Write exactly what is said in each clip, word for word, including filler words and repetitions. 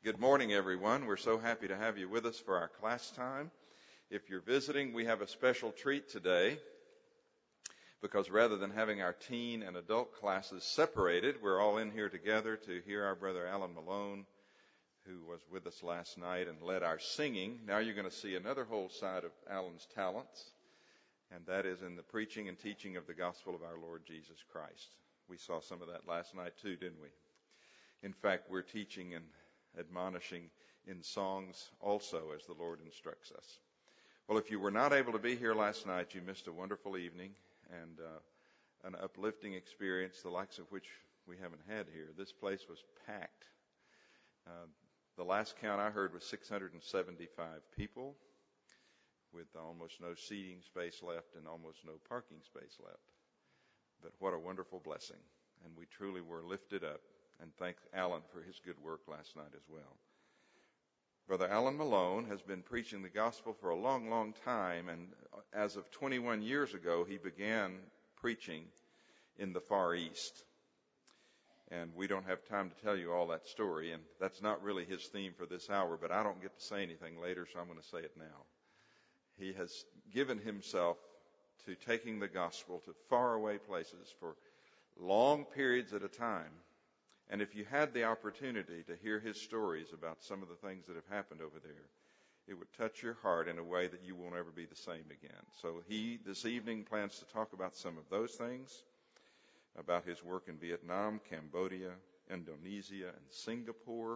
Good morning, everyone. We're so happy to have you with us for our class time. If you're visiting, we have a special treat today because rather than having our teen and adult classes separated, we're all in here together to hear our brother Alan Malone, who was with us last night and led our singing. Now you're going to see another whole side of Alan's talents, and that is in the preaching and teaching of the gospel of our Lord Jesus Christ. We saw some of that last night too, didn't we? In fact, we're teaching and admonishing in songs also as the Lord instructs us. Well, if you were not able to be here last night, you missed a wonderful evening and uh, an uplifting experience, the likes of which we haven't had here. This place was packed. Uh, the last count I heard was six hundred seventy-five people with almost no seating space left and almost no parking space left. But what a wonderful blessing. And we truly were lifted up. And thank Alan for his good work last night as well. Brother Alan Malone has been preaching the gospel for a long, long time, and as of twenty-one years ago, he began preaching in the Far East. And we don't have time to tell you all that story, and that's not really his theme for this hour, but I don't get to say anything later, so I'm going to say it now. He has given himself to taking the gospel to faraway places for long periods at a time. And if you had the opportunity to hear his stories about some of the things that have happened over there, it would touch your heart in a way that you won't ever be the same again. So he, this evening, plans to talk about some of those things, about his work in Vietnam, Cambodia, Indonesia, and Singapore.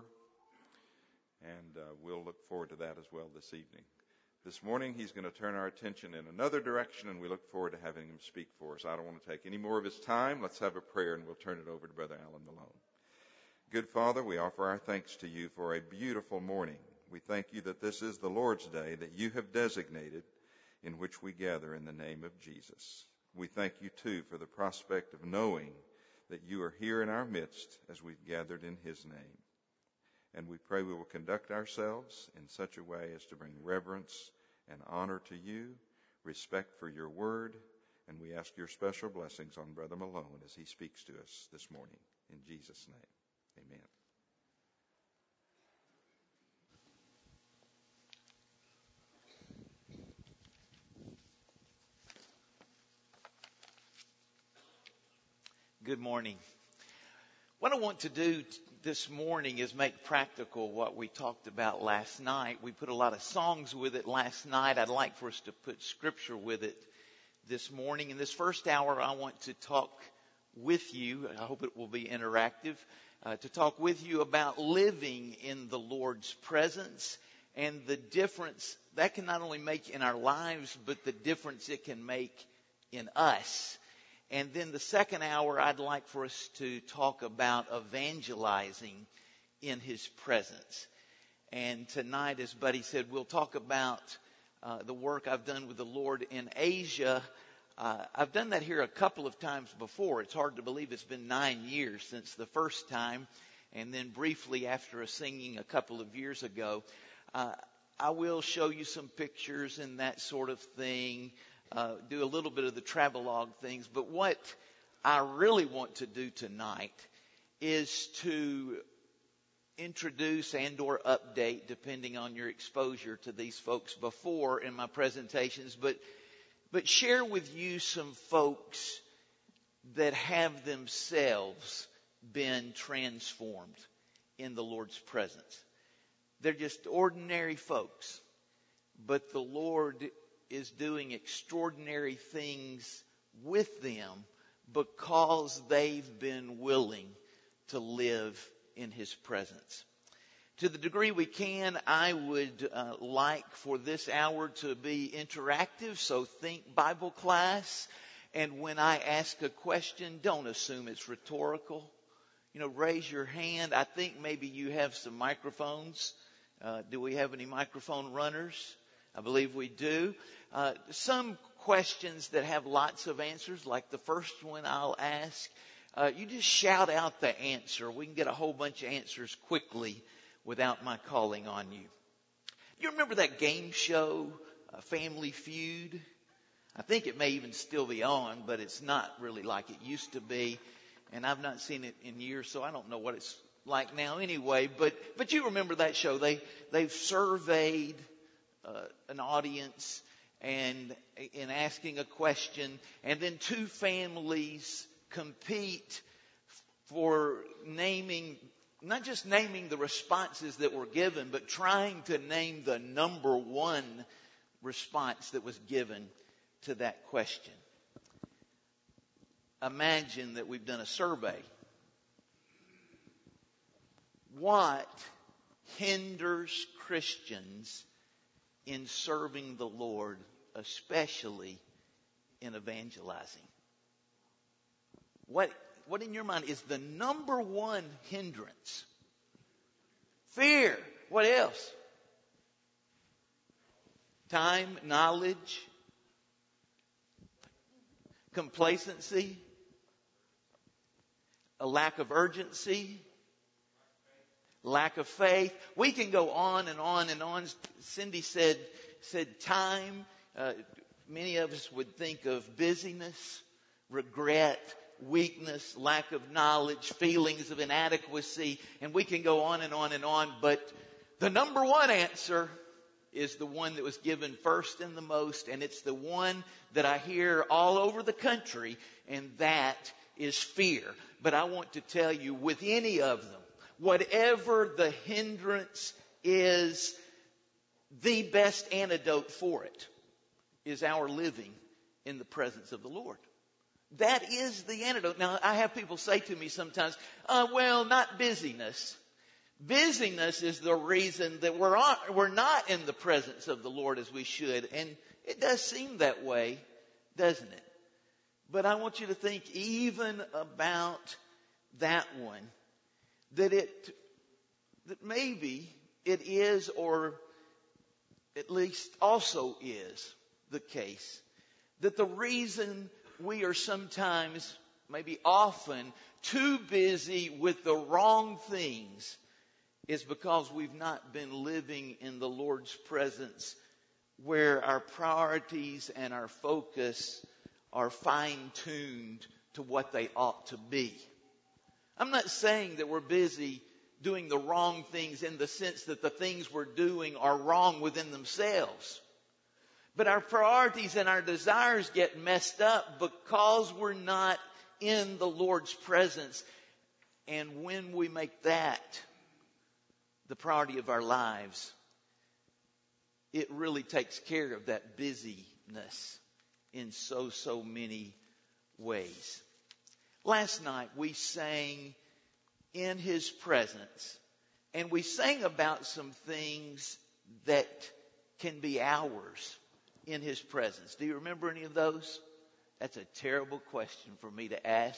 And uh, we'll look forward to that as well this evening. This morning, he's going to turn our attention in another direction, and we look forward to having him speak for us. I don't want to take any more of his time. Let's have a prayer, and we'll turn it over to Brother Alan Malone. Good Father, we offer our thanks to you for a beautiful morning. We thank you that this is the Lord's day that you have designated in which we gather in the name of Jesus. We thank you, too, for the prospect of knowing that you are here in our midst as we've gathered in his name. And we pray we will conduct ourselves in such a way as to bring reverence and honor to you, respect for your word, and we ask your special blessings on Brother Malone as he speaks to us this morning. In Jesus' name. Amen. Good morning. What I want to do t- this morning is make practical what we talked about last night. We put a lot of songs with it last night. I'd like for us to put scripture with it this morning. In this first hour, I want to talk with you. I hope it will be interactive. Uh, to talk with you about living in the Lord's presence and the difference that can not only make in our lives, but the difference it can make in us. And then the second hour, I'd like for us to talk about evangelizing in his presence. And tonight, as Buddy said, we'll talk about uh, the work I've done with the Lord in Asia. Uh, I've done that here a couple of times before. It's hard to believe it's been nine years since the first time. And then briefly after a singing a couple of years ago, uh, I will show you some pictures and that sort of thing, uh, do a little bit of the travelogue things. But what I really want to do tonight is to introduce and or update, depending on your exposure to these folks before in my presentations, but But share with you some folks that have themselves been transformed in the Lord's presence. They're just ordinary folks, but the Lord is doing extraordinary things with them because they've been willing to live in his presence. To the degree we can, I would uh, like for this hour to be interactive, so think Bible class. And when I ask a question, don't assume it's rhetorical. You know, raise your hand. I think maybe you have some microphones. Uh, do we have any microphone runners? I believe we do. Uh, some questions that have lots of answers, like the first one I'll ask, uh, you just shout out the answer. We can get a whole bunch of answers quickly without my calling on you. You remember that game show, uh, Family Feud? I think it may even still be on, but it's not really like it used to be. And I've not seen it in years, so I don't know what it's like now anyway, but, but you remember that show. They, they've surveyed uh, an audience and in asking a question, and then two families compete for naming, not just naming the responses that were given, but trying to name the number one response that was given to that question. Imagine that we've done a survey. What hinders Christians in serving the Lord, especially in evangelizing? What, what in your mind is the number one hindrance? Fear. What else? Time, knowledge, complacency, a lack of urgency, lack of faith. We can go on and on and on. Cindy said, said time. Uh, many of us would think of busyness, regret, weakness, lack of knowledge, feelings of inadequacy, and we can go on and on and on. But the number one answer is the one that was given first and the most, and it's the one that I hear all over the country, and that is fear. But I want to tell you, with any of them, whatever the hindrance is, the best antidote for it is our living in the presence of the Lord. That is the antidote. Now, I have people say to me sometimes, uh, well, not busyness. Busyness is the reason that we're on, we're not in the presence of the Lord as we should. And it does seem that way, doesn't it? But I want you to think even about that one. That it, that maybe it is, or at least also is the case, that the reason we are sometimes, maybe often, too busy with the wrong things is because we've not been living in the Lord's presence, where our priorities and our focus are fine-tuned to what they ought to be. I'm not saying that we're busy doing the wrong things in the sense that the things we're doing are wrong within themselves. But our priorities and our desires get messed up because we're not in the Lord's presence. And when we make that the priority of our lives, it really takes care of that busyness in so, so many ways. Last night we sang in His presence, and we sang about some things that can be ours in His presence. Do you remember any of those? That's a terrible question for me to ask.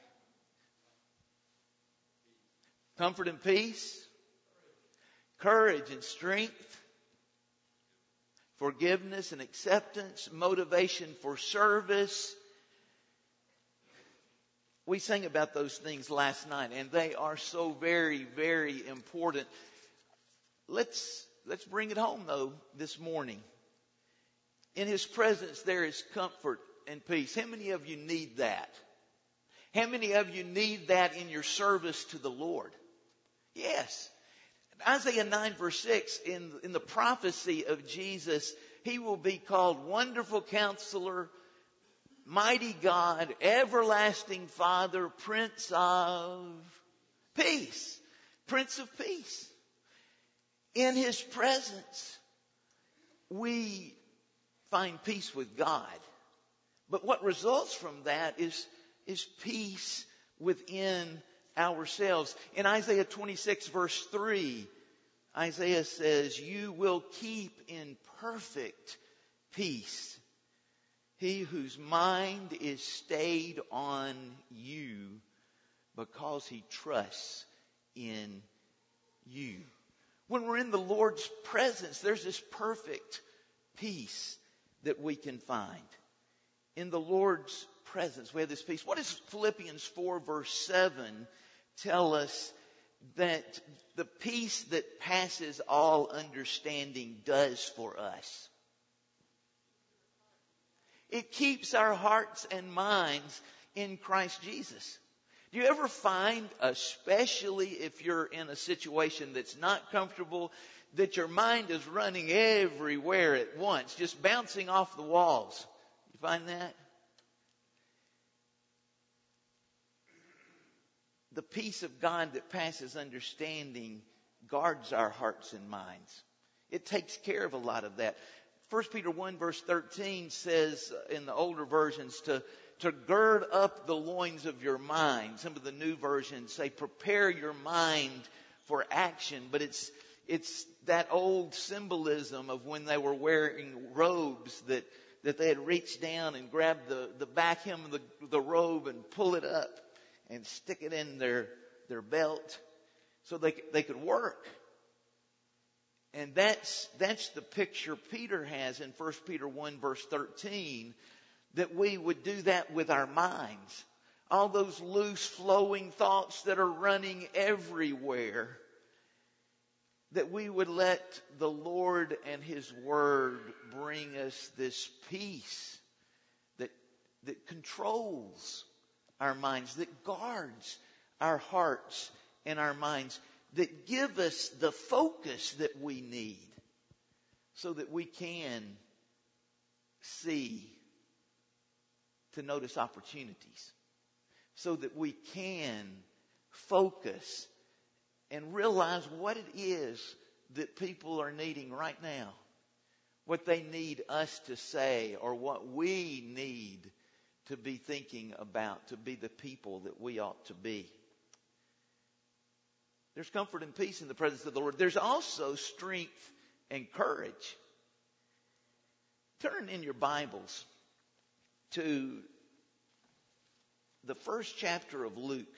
Comfort and peace, courage and strength, forgiveness and acceptance, motivation for service. We sang about those things last night, and they are so very, very important. Let's, let's bring it home, though, this morning. In His presence, there is comfort and peace. How many of you need that? How many of you need that in your service to the Lord? Yes. Isaiah nine verse six, in, in the prophecy of Jesus, He will be called Wonderful Counselor, Mighty God, Everlasting Father, Prince of Peace. Prince of Peace. In His presence, we find peace with God. But what results from that is, is peace within ourselves. In Isaiah twenty-six verse three, Isaiah says, you will keep in perfect peace he whose mind is stayed on you because he trusts in you. When we're in the Lord's presence, there's this perfect peace that we can find. In the Lord's presence, we have this peace. What does Philippians four verse seven tell us that the peace that passes all understanding does for us? It keeps our hearts and minds in Christ Jesus. Do you ever find, especially if you're in a situation that's not comfortable, that your mind is running everywhere at once, just bouncing off the walls? You find that? The peace of God that passes understanding guards our hearts and minds. It takes care of a lot of that. First Peter one verse thirteen says in the older versions to, to gird up the loins of your mind. Some of the new versions say prepare your mind for action. But it's, it's that old symbolism of when they were wearing robes that, that they had reached down and grabbed the, the back hem of the, the robe and pull it up and stick it in their, their belt so they, they could work. And that's, that's the picture Peter has in First Peter one verse thirteen, that we would do that with our minds. All those loose flowing thoughts that are running everywhere, that we would let the Lord and His Word bring us this peace that, that controls our minds, that guards our hearts and our minds, that give us the focus that we need so that we can see to notice opportunities, so that we can focus and realize what it is that people are needing right now, what they need us to say, or what we need to be thinking about, to be the people that we ought to be. There's comfort and peace in the presence of the Lord. There's also strength and courage. Turn in your Bibles to the first chapter of Luke.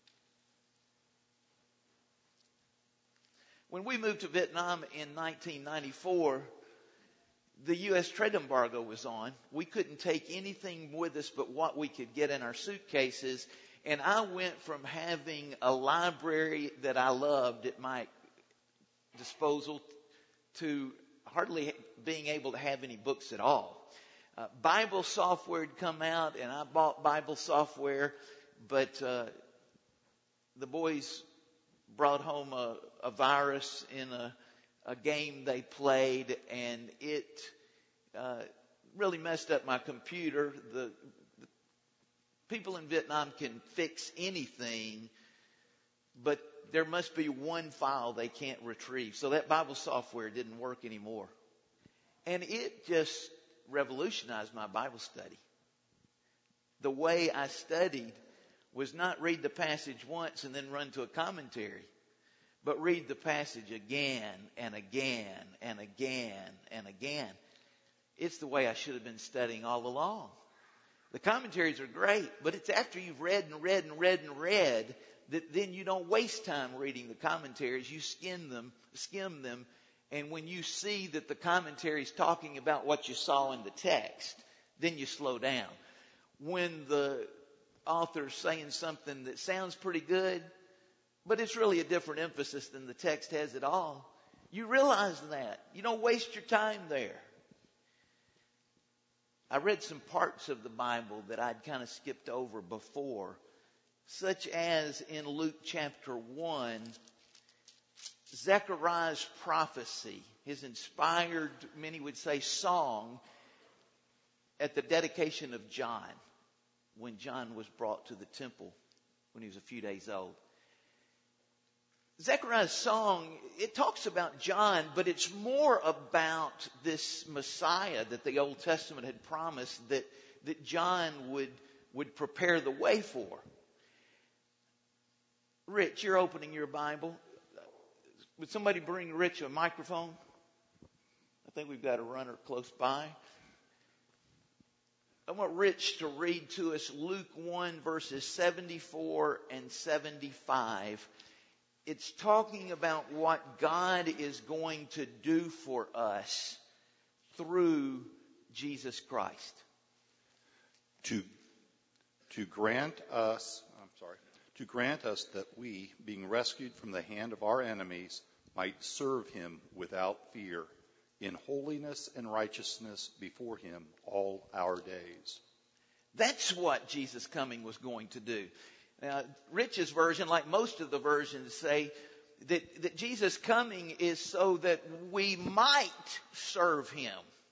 When we moved to Vietnam in nineteen ninety-four, the U S trade embargo was on. We couldn't take anything with us but what we could get in our suitcases. And I went from having a library that I loved at my disposal to hardly being able to have any books at all. Uh, Bible software had come out, and I bought Bible software, but uh, the boys brought home a, a virus in a, a game they played, and it uh, really messed up my computer. The People in Vietnam can fix anything, but there must be one file they can't retrieve. So that Bible software didn't work anymore. And it just revolutionized my Bible study. The way I studied was not read the passage once and then run to a commentary, but read the passage again and again and again and again. It's the way I should have been studying all along. The commentaries are great, but it's after you've read and read and read and read that then you don't waste time reading the commentaries. You skim them, skim them, and when you see that the commentary is talking about what you saw in the text, then you slow down. When the author's saying something that sounds pretty good, but it's really a different emphasis than the text has at all, you realize that. You don't waste your time there. I read some parts of the Bible that I'd kind of skipped over before, such as in Luke chapter one, Zechariah's prophecy, his inspired, many would say, song at the dedication of John, when John was brought to the temple when he was a few days old. Zechariah's song, it talks about John, but it's more about this Messiah that the Old Testament had promised that, that John would, would prepare the way for. Rich, you're opening your Bible. Would somebody bring Rich a microphone? I think we've got a runner close by. I want Rich to read to us Luke one verses seventy-four and seventy-five. It's talking about what God is going to do for us through Jesus Christ. To, to grant us, I'm sorry, to grant us that we, being rescued from the hand of our enemies, might serve Him without fear, in holiness and righteousness before Him all our days. That's what Jesus' coming was going to do. Now, Rich's version, like most of the versions, say that, that Jesus' coming is so that we might serve him.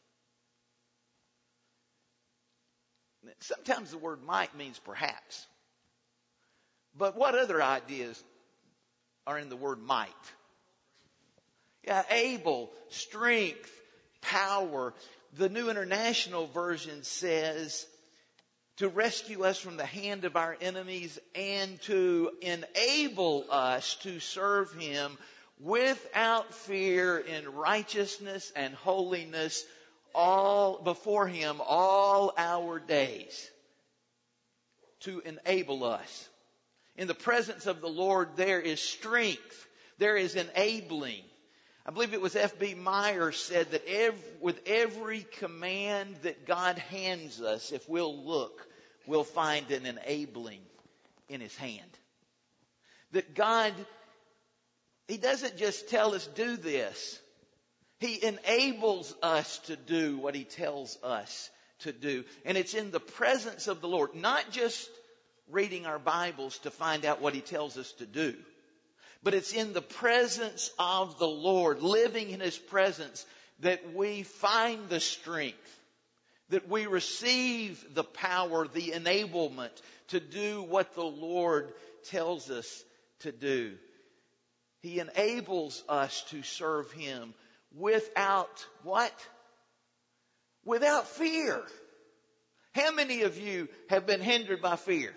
Sometimes the word might means perhaps. But what other ideas are in the word might? Yeah, able, strength, power. The New International Version says to rescue us from the hand of our enemies and to enable us to serve him without fear in righteousness and holiness all before him all our days. To enable us. In the presence of the Lord there is strength. There is enabling. I believe it was F B Meyer said that every, with every command that God hands us, if we'll look, we'll find an enabling in his hand. That God, he doesn't just tell us do this. He enables us to do what he tells us to do. And it's in the presence of the Lord, not just reading our Bibles to find out what he tells us to do. But it's in the presence of the Lord, living in his presence, that we find the strength, that we receive the power, the enablement to do what the Lord tells us to do. He enables us to serve him without what? Without fear. How many of you have been hindered by fear?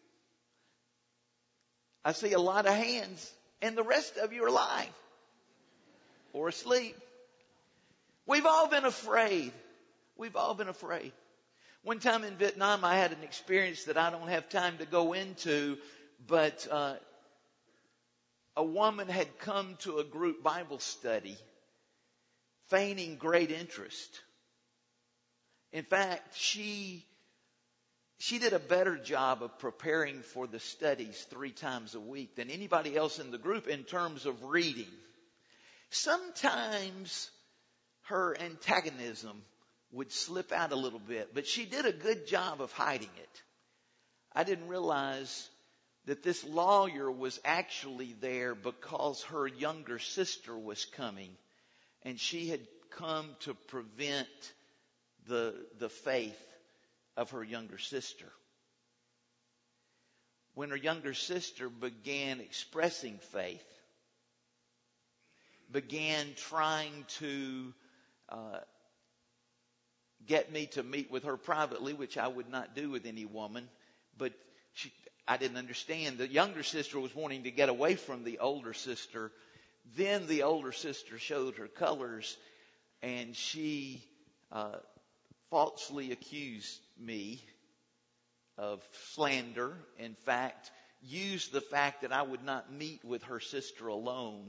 I see a lot of hands. And the rest of you are lying or asleep. We've all been afraid. We've all been afraid. One time in Vietnam, I had an experience that I don't have time to go into, but uh, a woman had come to a group Bible study, feigning great interest. In fact, she She did a better job of preparing for the studies three times a week than anybody else in the group in terms of reading. Sometimes her antagonism would slip out a little bit, but she did a good job of hiding it. I didn't realize that this lawyer was actually there because her younger sister was coming, and she had come to prevent the, the faith of her younger sister. When her younger sister began expressing faith, began trying to uh, get me to meet with her privately, which I would not do with any woman, but she, I didn't understand. The younger sister was wanting to get away from the older sister. Then the older sister showed her colors, and she uh, falsely accused me of slander. In fact, used the fact that I would not meet with her sister alone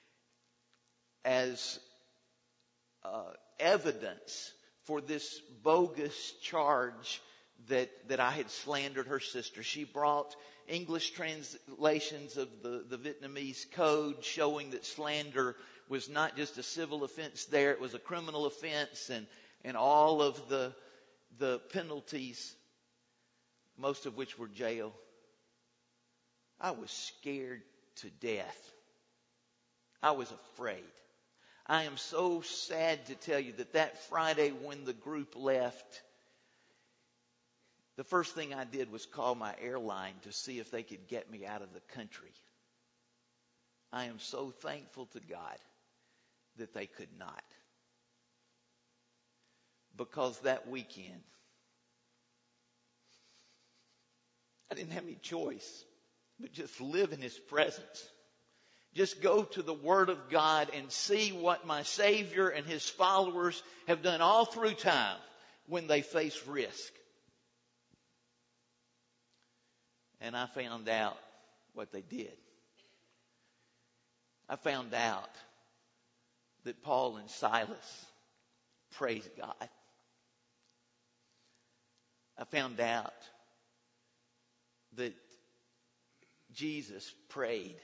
as uh, evidence for this bogus charge that, that I had slandered her sister. She brought English translations of the, the Vietnamese code showing that slander was not just a civil offense there, it was a criminal offense, and, and all of the, the penalties, most of which were jail. I was scared to death. I was afraid. I am so sad to tell you that that Friday when the group left, the first thing I did was call my airline to see if they could get me out of the country. I am so thankful to God that they could not. Because that weekend, I didn't have any choice but just live in His presence. Just go to the Word of God and see what my Savior and His followers have done all through time when they face risk. And I found out what they did. I found out that Paul and Silas praised God. I found out that Jesus prayed.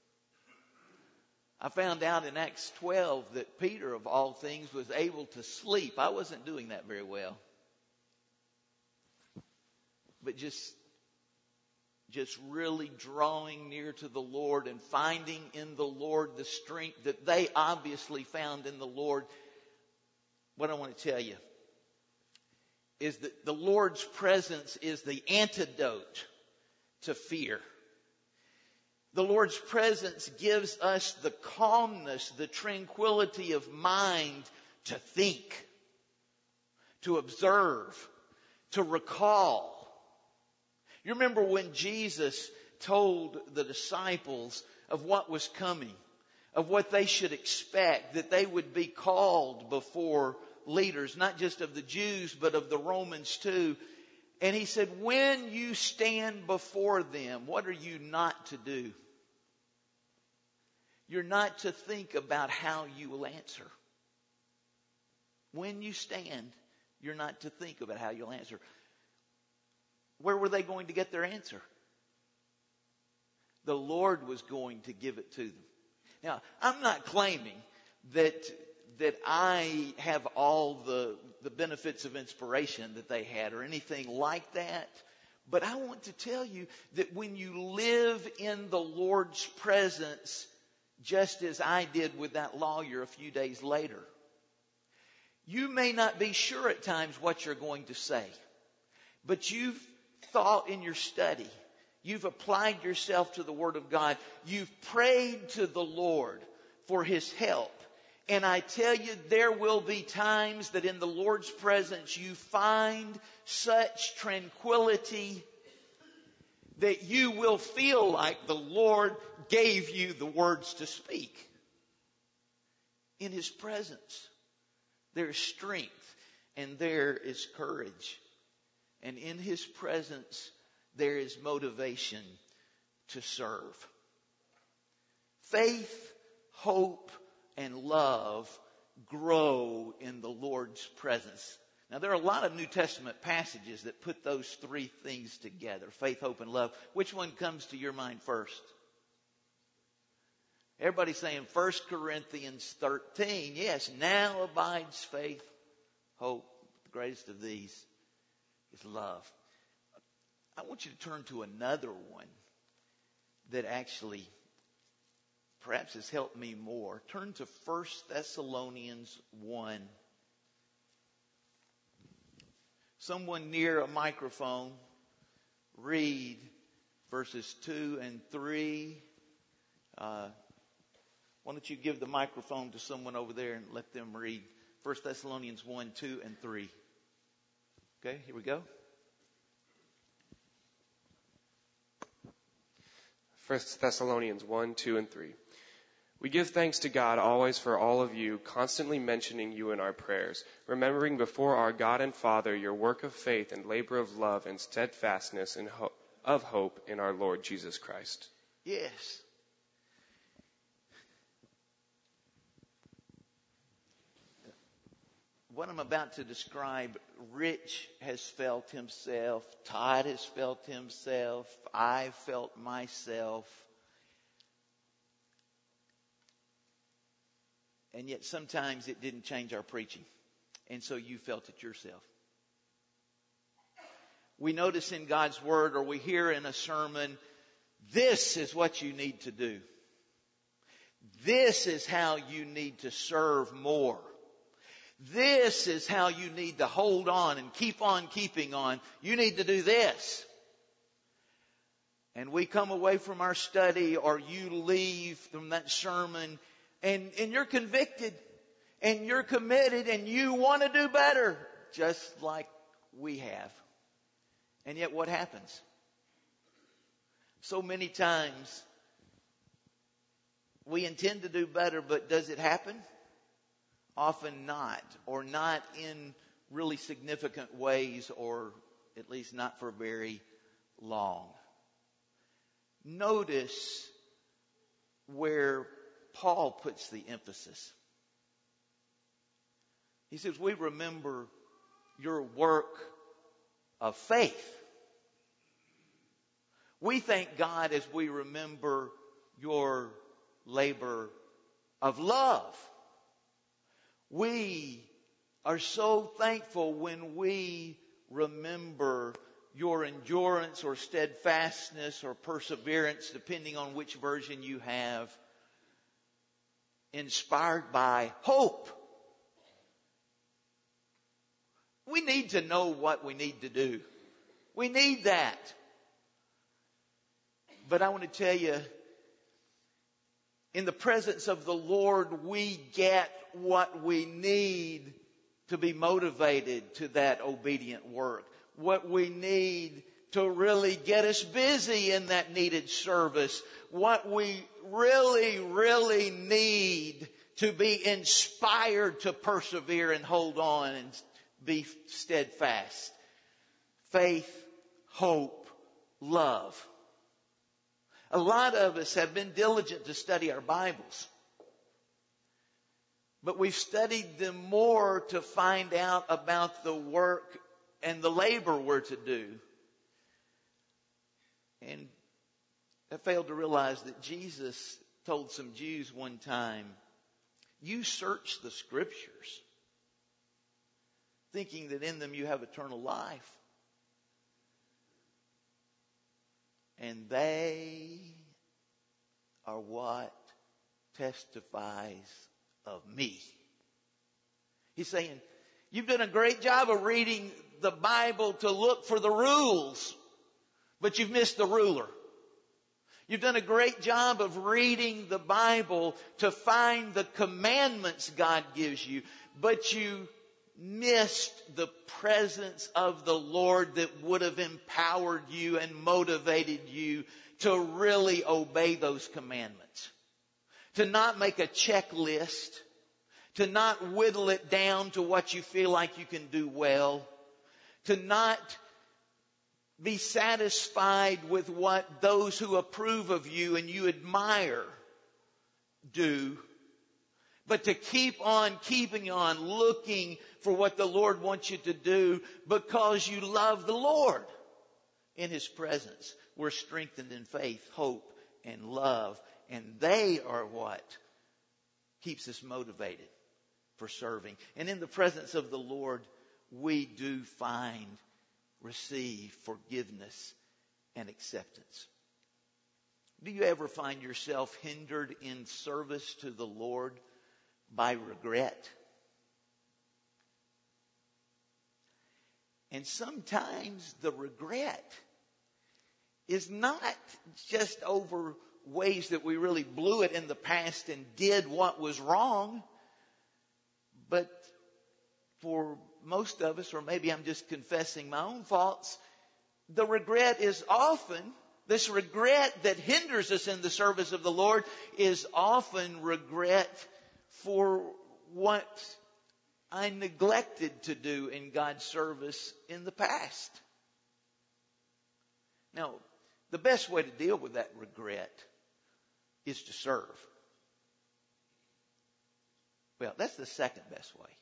I found out in Acts twelve that Peter, of all things, was able to sleep. I wasn't doing that very well. But just, just really drawing near to the Lord and finding in the Lord the strength that they obviously found in the Lord. What I want to tell you is that the Lord's presence is the antidote to fear. The Lord's presence gives us the calmness, the tranquility of mind to think, to observe, to recall. You remember when Jesus told the disciples of what was coming, of what they should expect, that they would be called before leaders, not just of the Jews, but of the Romans too. And he said, when you stand before them, what are you not to do? You're not to think about how you will answer. When you stand, you're not to think about how you'll answer. Where were they going to get their answer? The Lord was going to give it to them. Now, I'm not claiming that that I have all the, the benefits of inspiration that they had or anything like that. But I want to tell you that when you live in the Lord's presence, just as I did with that lawyer a few days later, you may not be sure at times what you're going to say, but you've thought in your study, you've applied yourself to the Word of God, you've prayed to the Lord for His help. And I tell you, there will be times that in the Lord's presence you find such tranquility that you will feel like the Lord gave you the words to speak. In His presence, there is strength and there is courage. And in His presence, there is motivation to serve. Faith, hope, and love grow in the Lord's presence. Now, there are a lot of New Testament passages that put those three things together. Faith, hope, and love. Which one comes to your mind first? Everybody's saying First Corinthians thirteen. Yes, now abides faith, hope. The greatest of these is love. I want you to turn to another one that actually perhaps has helped me more. Turn to First Thessalonians one. Someone near a microphone, read verses two and three. Uh, why don't you give the microphone to someone over there and let them read First Thessalonians one, two, and three. Okay, here we go. First Thessalonians one, two, and three. We give thanks to God always for all of you, constantly mentioning you in our prayers, remembering before our God and Father your work of faith and labor of love and steadfastness and ho- of hope in our Lord Jesus Christ. Yes. What I'm about to describe, Rich has felt himself, Todd has felt himself, I felt myself. And yet sometimes it didn't change our preaching. And so you felt it yourself. We notice in God's Word, or we hear in a sermon, this is what you need to do. This is how you need to serve more. This is how you need to hold on and keep on keeping on. You need to do this. And we come away from our study, or you leave from that sermon, and, and you're convicted, and you're committed, and you want to do better, just like we have. And yet what happens? So many times we intend to do better, but does it happen? Often not, or not in really significant ways, or at least not for very long. Notice where Paul puts the emphasis. He says, we remember your work of faith. We thank God as we remember your labor of love. We are so thankful when we remember your endurance or steadfastness or perseverance, depending on which version you have, inspired by hope. We need to know what we need to do. We need that. But I want to tell you, in the presence of the Lord, we get what we need to be motivated to that obedient work. What we need to really get us busy in that needed service. What we really, really need to be inspired to persevere and hold on and be steadfast. Faith, hope, love. A lot of us have been diligent to study our Bibles. But we've studied them more to find out about the work and the labor we're to do. And I failed to realize that Jesus told some Jews one time, you search the Scriptures, thinking that in them you have eternal life. And they are what testifies of me. He's saying, you've done a great job of reading the Bible to look for the rules, but you've missed the ruler. You've done a great job of reading the Bible to find the commandments God gives you, but you missed the presence of the Lord that would have empowered you and motivated you to really obey those commandments. To not make a checklist, to not whittle it down to what you feel like you can do well, to not be satisfied with what those who approve of you and you admire do, but to keep on keeping on looking for what the Lord wants you to do because you love the Lord. In His presence, we're strengthened in faith, hope, and love. And they are what keeps us motivated for serving. And in the presence of the Lord, we do find, receive forgiveness and acceptance. Do you ever find yourself hindered in service to the Lord by regret? And sometimes the regret is not just over ways that we really blew it in the past and did what was wrong, but for most of us, or maybe I'm just confessing my own faults, the regret is often, this regret that hinders us in the service of the Lord is often regret for what I neglected to do in God's service in the past. Now, the best way to deal with that regret is to serve. Well, that's the second best way.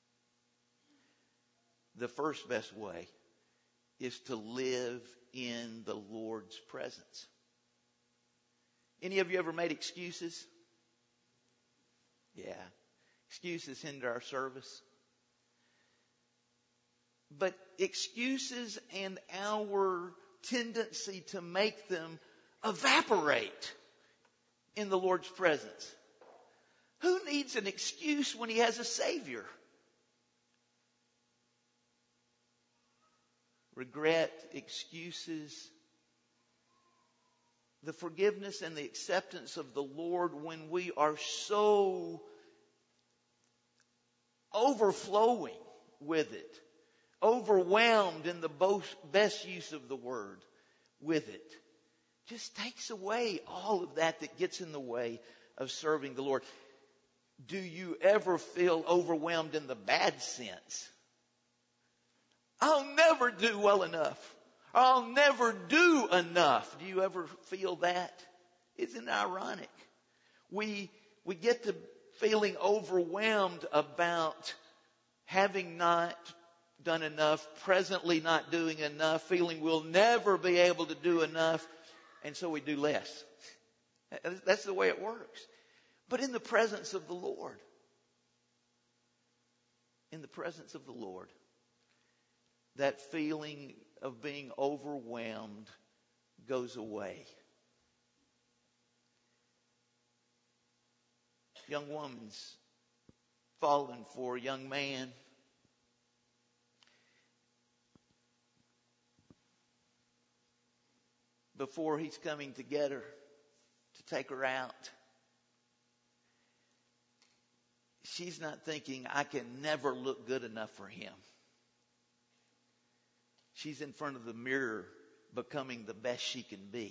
The first best way is to live in the Lord's presence. Any of you ever made excuses? Yeah. Excuses hinder our service. But excuses and our tendency to make them evaporate in the Lord's presence. Who needs an excuse when He has a Savior? Regret, excuses, the forgiveness and the acceptance of the Lord when we are so overflowing with it, overwhelmed in the best use of the word with it, just takes away all of that that gets in the way of serving the Lord. Do you ever feel overwhelmed in the bad sense? I'll never do well enough. I'll never do enough. Do you ever feel that? Isn't it ironic? We, we get to feeling overwhelmed about having not done enough, presently not doing enough, feeling we'll never be able to do enough, and so we do less. That's the way it works. But in the presence of the Lord, in the presence of the Lord, that feeling of being overwhelmed goes away. Young woman's fallen for a young man. Before he's coming to get her, to take her out. She's not thinking, I can never look good enough for him. She's in front of the mirror, becoming the best she can be.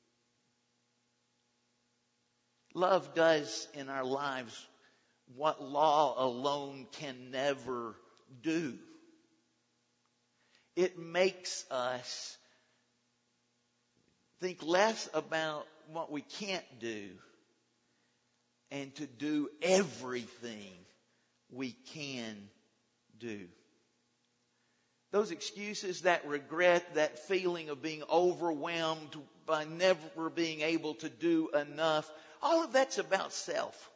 Love does in our lives what law alone can never do. It makes us think less about what we can't do and to do everything we can do. Those excuses, that regret, that feeling of being overwhelmed by never being able to do enough, all of that's about self.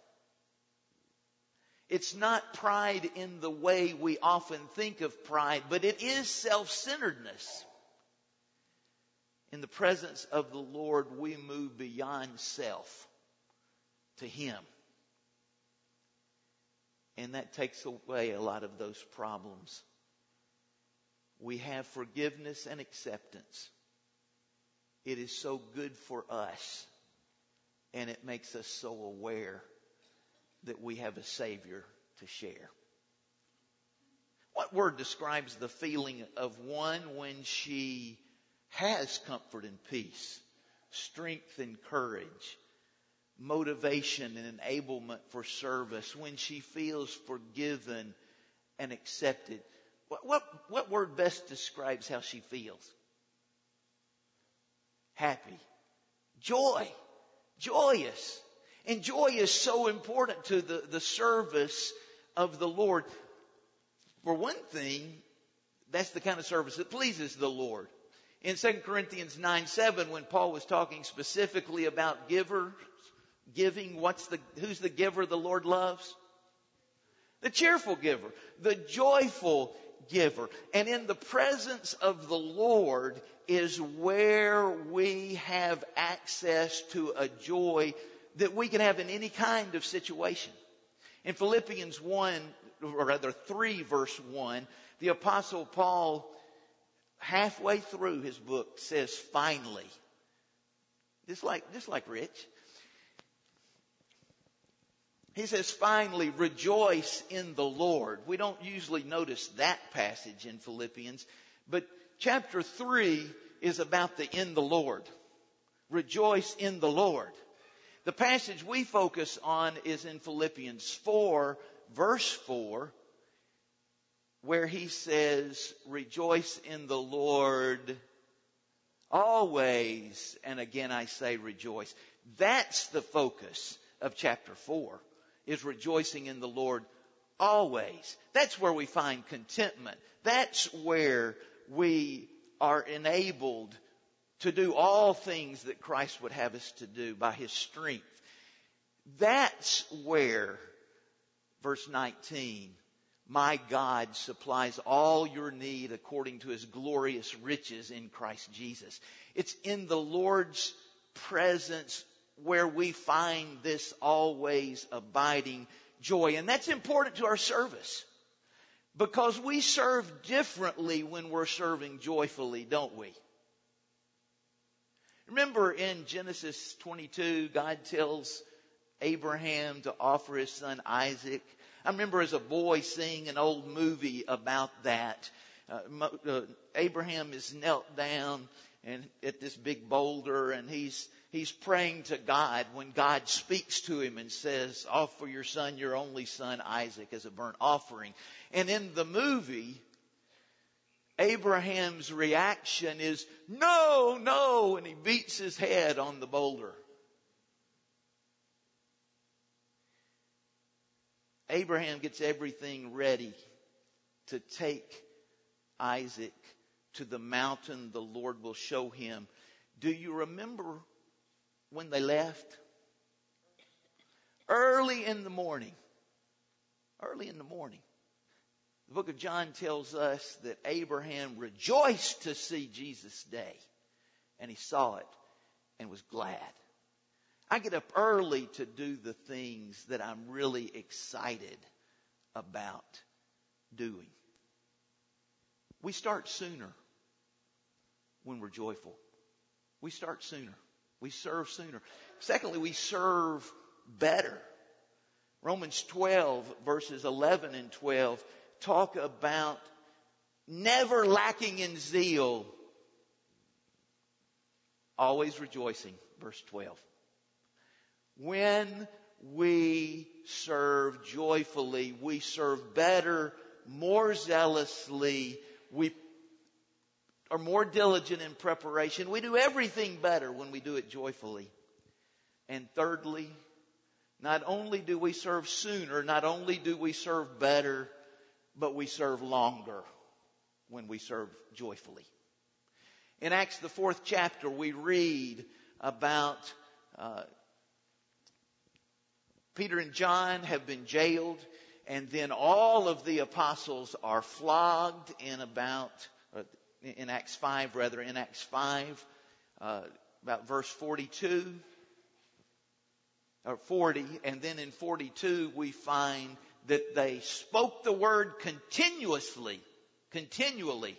It's not pride in the way we often think of pride, but it is self-centeredness. In the presence of the Lord, we move beyond self to Him. And that takes away a lot of those problems. We have forgiveness and acceptance. It is so good for us. And it makes us so aware that we have a Savior to share. What word describes the feeling of one when she has comfort and peace, strength and courage, motivation and enablement for service, when she feels forgiven and accepted? What, what, what word best describes how she feels? Happy. Joy. Joyous. And joy is so important to the, the service of the Lord. For one thing, that's the kind of service that pleases the Lord. In Second Corinthians nine seven, when Paul was talking specifically about givers, giving, what's the, who's the giver the Lord loves? The cheerful giver, the joyful giver. And in the presence of the Lord is where we have access to a joy that we can have in any kind of situation. In Philippians one, or rather three verse one, the Apostle Paul, halfway through his book, says, finally. Just like, just like Rich. He says, finally, rejoice in the Lord. We don't usually notice that passage in Philippians, but chapter three is about the in the Lord. Rejoice in the Lord. The passage we focus on is in Philippians four, verse four, where he says, rejoice in the Lord always. And again, I say rejoice. That's the focus of chapter four, is rejoicing in the Lord always. That's where we find contentment. That's where we are enabled to do all things that Christ would have us to do by His strength. That's where, verse nineteen, my God supplies all your need according to His glorious riches in Christ Jesus. It's in the Lord's presence where we find this always abiding joy. And that's important to our service, because we serve differently when we're serving joyfully, don't we? Remember in Genesis twenty-two, God tells Abraham to offer his son Isaac. I remember as a boy seeing an old movie about that. Uh, uh, Abraham is knelt down and at this big boulder, and he's he's praying to God when God speaks to him and says, offer your son, your only son Isaac, as a burnt offering. And in the movie, Abraham's reaction is, no, no, and he beats his head on the boulder. Abraham gets everything ready to take Isaac to the mountain the Lord will show him. Do you remember when they left? Early in the morning. Early in the morning. The book of John tells us that Abraham rejoiced to see Jesus' day. And he saw it and was glad. I get up early to do the things that I'm really excited about doing. We start sooner when we're joyful. We start sooner. We serve sooner. Secondly, we serve better. Romans twelve, verses eleven and twelve, talk about never lacking in zeal, always rejoicing. Verse twelve. When we serve joyfully, we serve better, more zealously, we are more diligent in preparation. We do everything better when we do it joyfully. And thirdly, not only do we serve sooner, not only do we serve better, but we serve longer when we serve joyfully. In Acts, the fourth chapter, we read about uh, Peter and John have been jailed, and then all of the apostles are flogged in about, uh, in Acts five, rather, in Acts five, uh, about verse forty-two, or forty, and then in forty-two we find that they spoke the word continuously, continually,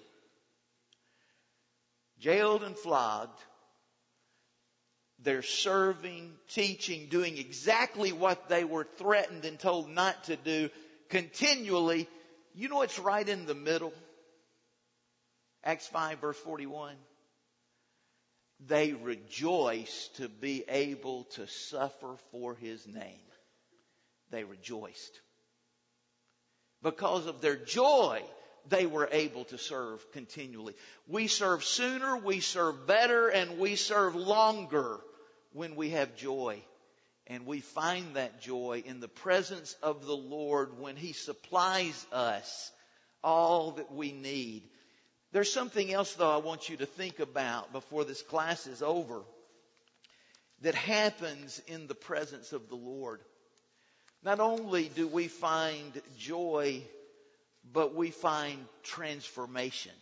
jailed and flogged. They're serving, teaching, doing exactly what they were threatened and told not to do continually. You know what's right in the middle? Acts five, verse forty-one. They rejoiced to be able to suffer for His name. They rejoiced. Because of their joy, they were able to serve continually. We serve sooner, we serve better, and we serve longer when we have joy. And we find that joy in the presence of the Lord when He supplies us all that we need. There's something else, though, I want you to think about before this class is over that happens in the presence of the Lord. Not only do we find joy, but we find transformation.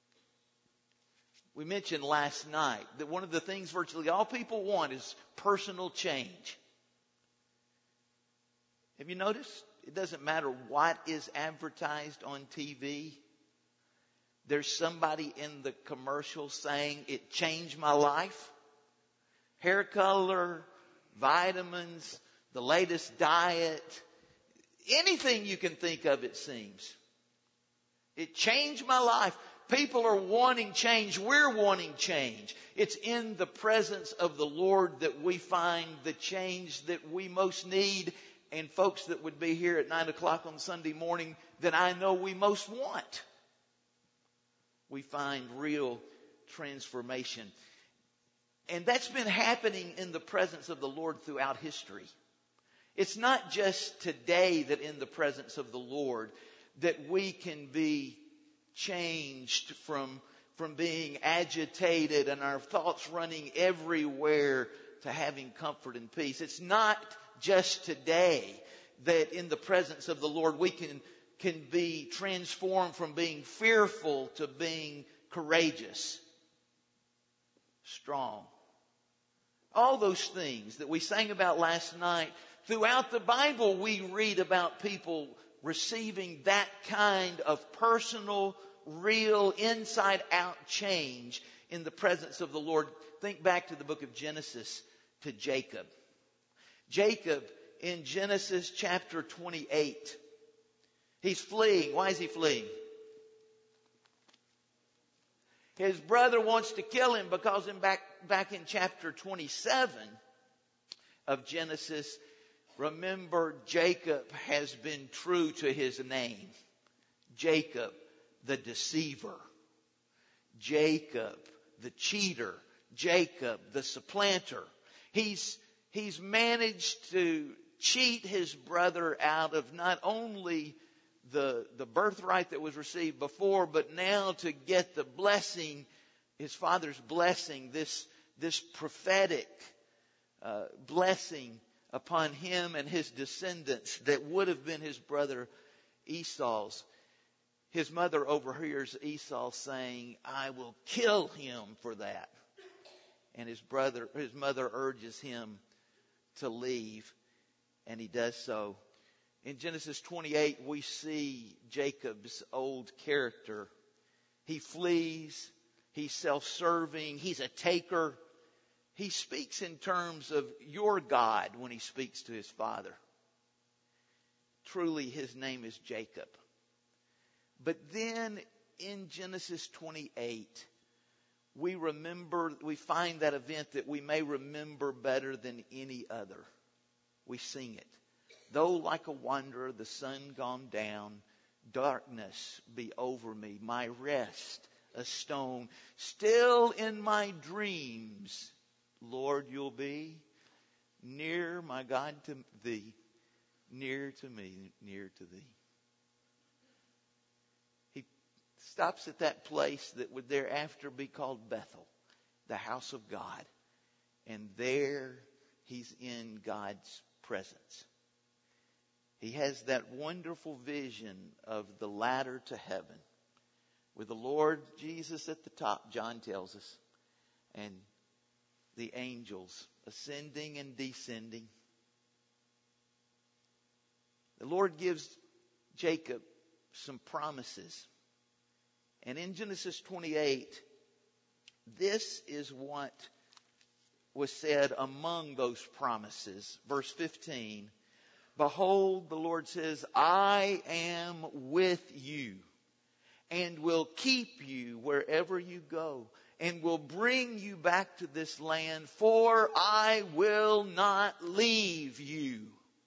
We mentioned last night that one of the things virtually all people want is personal change. Have you noticed? It doesn't matter what is advertised on T V. There's somebody in the commercial saying, it changed my life. Hair color, vitamins, the latest diet, anything you can think of, it seems. It changed my life. People are wanting change. We're wanting change. It's in the presence of the Lord that we find the change that we most need. And folks that would be here at nine o'clock on Sunday morning, that I know we most want. We find real transformation. And that's been happening in the presence of the Lord throughout history. It's not just today that in the presence of the Lord that we can be changed from, from being agitated and our thoughts running everywhere to having comfort and peace. It's not just today that in the presence of the Lord we can, can be transformed from being fearful to being courageous, strong. All those things that we sang about last night. Throughout the Bible, we read about people receiving that kind of personal, real, inside-out change in the presence of the Lord. Think back to the book of Genesis, to Jacob. Jacob, in Genesis chapter twenty-eight, he's fleeing. Why is he fleeing? His brother wants to kill him because in back, back in chapter twenty-seven of Genesis, remember, Jacob has been true to his name. Jacob, the deceiver. Jacob, the cheater. Jacob, the supplanter. He's, he's managed to cheat his brother out of not only the, the birthright that was received before, but now to get the blessing, his father's blessing, this, this prophetic uh, blessing upon him and his descendants that would have been his brother Esau's. his mother overhears Esau saying, I will kill him for that. And his brother, his mother urges him to leave, and he does so. In Genesis twenty-eight, we see Jacob's old character. He flees. He's self-serving. He's a taker. He speaks in terms of your God when he speaks to his father. Truly, his name is Jacob. But then in Genesis twenty-eight, we remember, we find that event that we may remember better than any other. We sing it. Though like a wanderer, the sun gone down, darkness be over me, my rest a stone. Still in my dreams, Lord, you'll be near, my God, to thee, near to me, near to thee. He stops at that place that would thereafter be called Bethel, the house of God. And there he's in God's presence. He has that wonderful vision of the ladder to heaven with the Lord Jesus at the top, John tells us, and the angels ascending and descending. The Lord gives Jacob some promises. And in Genesis twenty-eight, this is what was said among those promises. Verse fifteen, behold, the Lord says, I am with you and will keep you wherever you go and will bring you back to this land, for I will not leave you.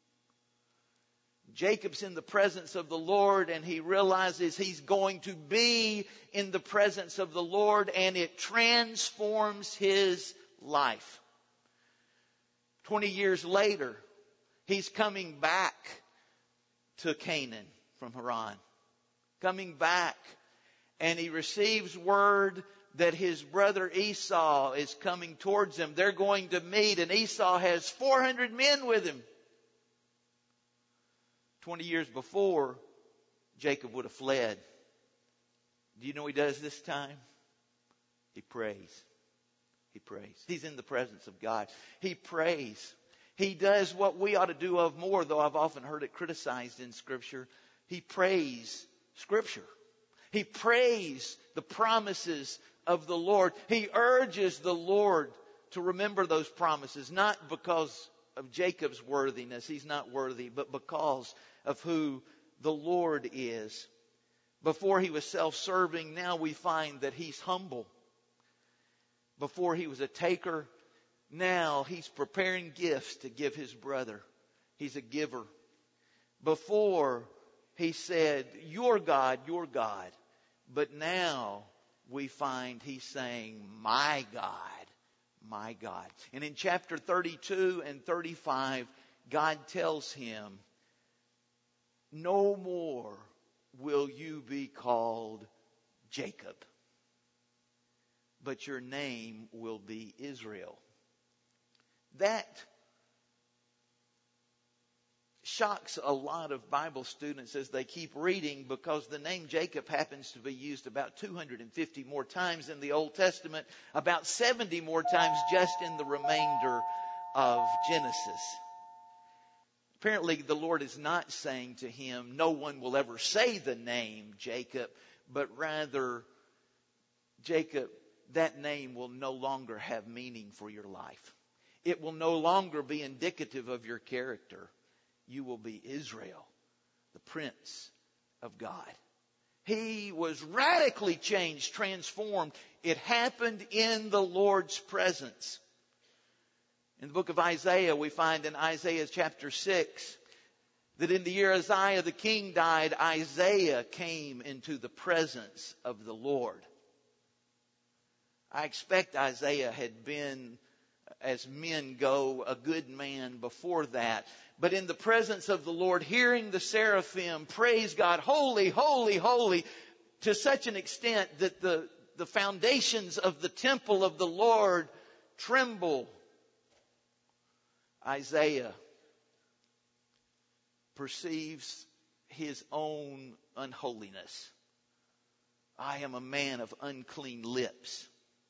Jacob's in the presence of the Lord, and he realizes he's going to be in the presence of the Lord, and it transforms his life. Twenty years later, he's coming back to Canaan from Haran. Coming back, and he receives word that his brother Esau is coming towards him. They're going to meet, and Esau has four hundred men with him. Twenty years before, Jacob would have fled. Do you know what he does this time? He prays. He prays. He's in the presence of God. He prays. He does what we ought to do of more, though I've often heard it criticized in Scripture. He prays Scripture. He prays the promises of the Lord. He urges the Lord to remember those promises, not because of Jacob's worthiness. He's not worthy, but because of who the Lord is. Before he was self-serving, now we find that he's humble. Before he was a taker, now he's preparing gifts to give his brother. He's a giver. Before he said, your God, your God. But now we find he's saying, my God, my God. And in chapter thirty-two and thirty-five, God tells him, no more will you be called Jacob, but your name will be Israel. That shocks a lot of Bible students as they keep reading, because the name Jacob happens to be used about two hundred fifty more times in the Old Testament, about seventy more times just in the remainder of Genesis. Apparently, the Lord is not saying to him, no one will ever say the name Jacob, but rather, Jacob, that name will no longer have meaning for your life. It will no longer be indicative of your character. You will be Israel, the Prince of God. He was radically changed, transformed. It happened in the Lord's presence. In the book of Isaiah, we find in Isaiah chapter six that in the year Uzziah the king died, Isaiah came into the presence of the Lord. I expect Isaiah had been, as men go, a good man before that. But in the presence of the Lord, hearing the seraphim praise God, holy, holy, holy, to such an extent that the, the foundations of the temple of the Lord tremble. Isaiah perceives his own unholiness. I am a man of unclean lips.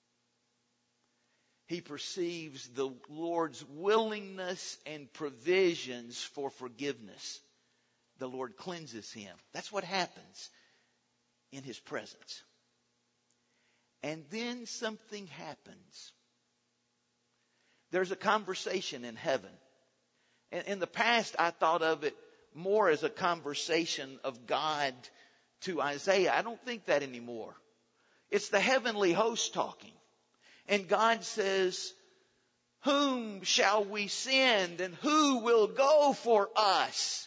He perceives the Lord's willingness and provisions for forgiveness. The Lord cleanses him. That's what happens in his presence. And then something happens. There's a conversation in heaven. And in the past, I thought of it more as a conversation of God to Isaiah. I don't think that anymore. It's the heavenly host talking. And God says, whom shall we send and who will go for us?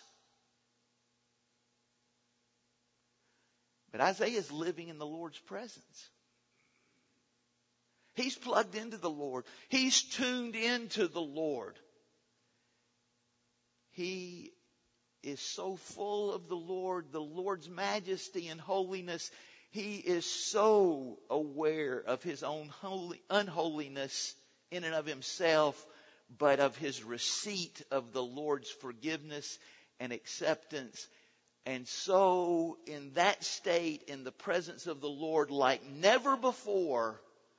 But Isaiah is living in the Lord's presence. He's plugged into the Lord. He's tuned into the Lord. He is so full of the Lord, the Lord's majesty and holiness. He is so aware of his own holy, unholiness in and of himself, but of his receipt of the Lord's forgiveness and acceptance. And so in that state, in the presence of the Lord like never before,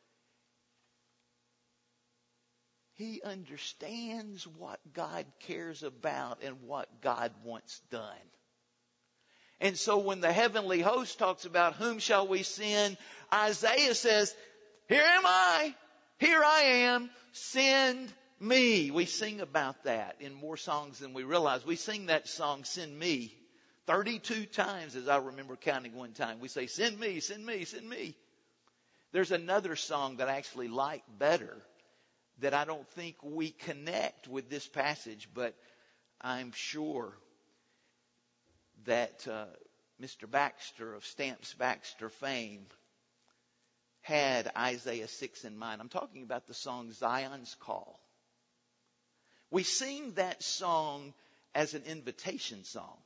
he understands what God cares about and what God wants done. And so when the heavenly host talks about whom shall we send, Isaiah says, here am I, here I am, send me. We sing about that in more songs than we realize. We sing that song, Send Me, thirty-two times as I remember counting one time. We say, send me, send me, send me. There's another song that I actually like better that I don't think we connect with this passage, but I'm sure that uh, Mister Baxter of Stamps Baxter fame had Isaiah six in mind. I'm talking about the song Zion's Call. We sing that song as an invitation song,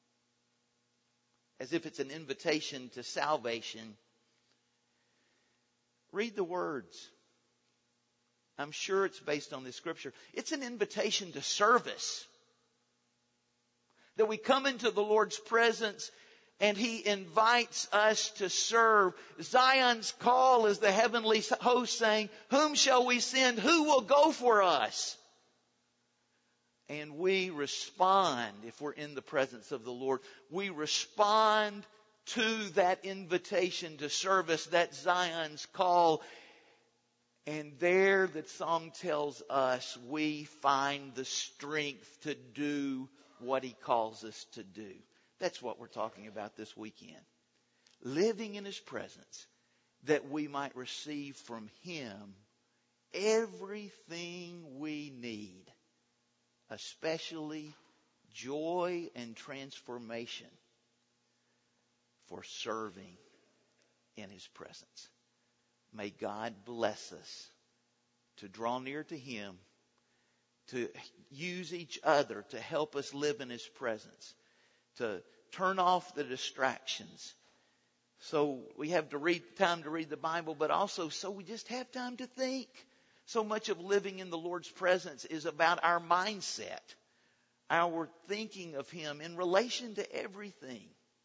as if it's an invitation to salvation. Read the words. I'm sure it's based on this scripture. It's an invitation to service. That we come into the Lord's presence and He invites us to serve. Zion's call is the heavenly host saying, whom shall we send? Who will go for us? And we respond, if we're in the presence of the Lord, we respond to that invitation to service, that Zion's call. And there, the song tells us, we find the strength to do what He calls us to do. That's what we're talking about this weekend. Living in His presence, that we might receive from Him everything we need, especially joy and transformation for serving in His presence. May God bless us to draw near to Him, to use each other to help us live in His presence, to turn off the distractions. So we have to read time to read the Bible, but also so we just have time to think. So much of living in the Lord's presence is about our mindset, our thinking of Him in relation to everything.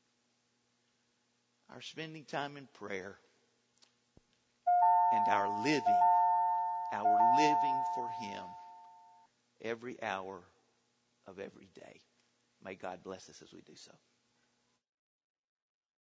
Our spending time in prayer and our living, our living for Him every hour of every day. May God bless us as we do so.